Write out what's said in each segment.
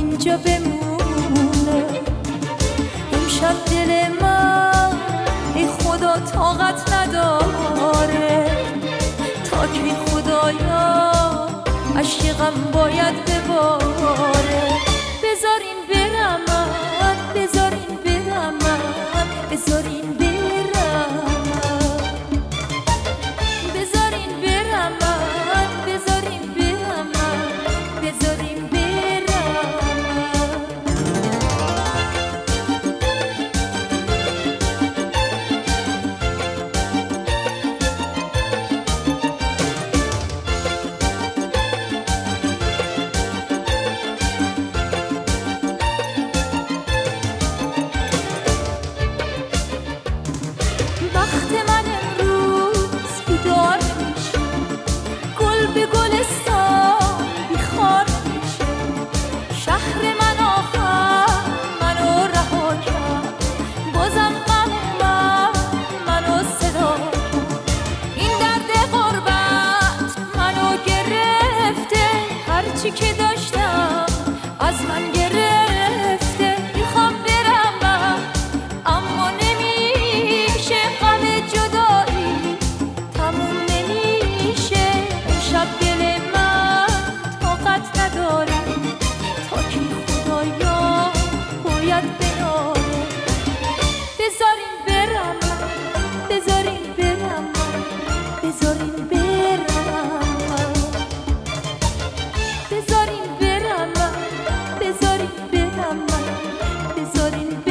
اینجا بمونه. امشب دل من ای خدا طاقت نداره، تا کی خدایا عشقم باید بباره. بذارین برم من، بذارین برم من، بذارین برم من، بذارین برم من، بذارین برم من، بذارین برم من. وقت من امروز بیدار میشه، گل به گلستان بیخار میشه. شهر من آخر منو رها کرد، بازم غم منو صدا کرد. این درد غربت منو گرفته، هرچی که داشتم از من گرفته. میخوام برم من اما نمیشه، غم جدایی تموم نمیشه. امشب دل من طاقت نداره، تا کی خدایا باید بناره. بذارین برم من، بذارین برم من، بذارین برم من، بذارین برم من، بذارین برم من، بذارین برم من.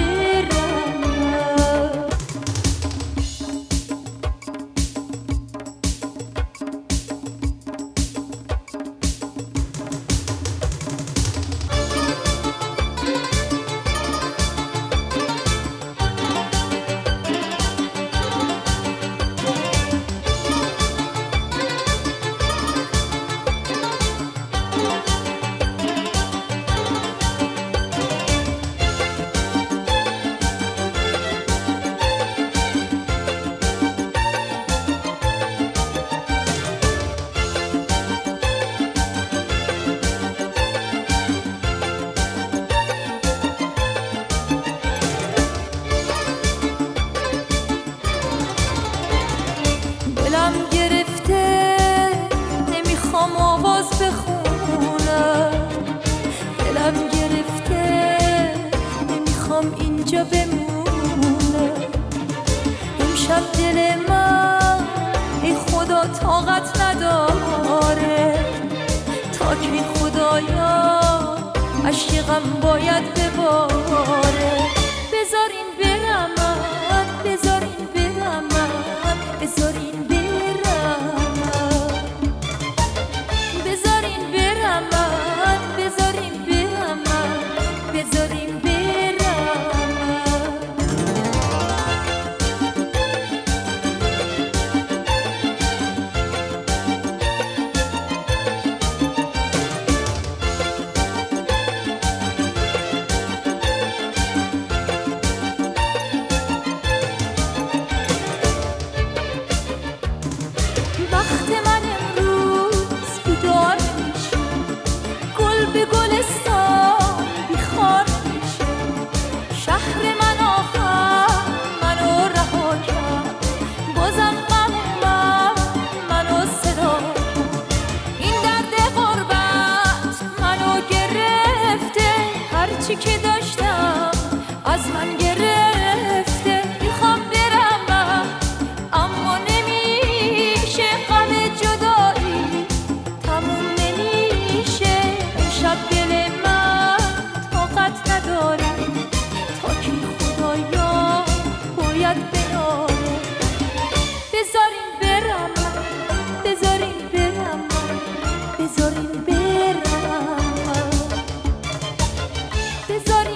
دلم گرفته نمیخوام آواز بخونم، دلم گرفته نمیخوام اینجا بمونه. امشب دل من ای خدا طاقت نداره، تا کی خدایا عشقم باید بباره. بذارین برم من، بذارین برم من، بذارین برم من، بذارین برم من، بذارین برم من، بذارین برم من. وقت من امروز بیدار میشه، گل به گلستان بیخار میشه. شهر من آخر منو رها کرد، بازم غم منو صدا کرد. این درد غربت منو گرفته، هرچی که داشتم از من گرفته. میخوام برم من اما نمیشه، غم جدایی تموم نمیشه. امشب دل من طاقت نداره، تا کی خدایا باید بناره. بذارین برم من، بذارین برم من، بذارین برم من، بذارین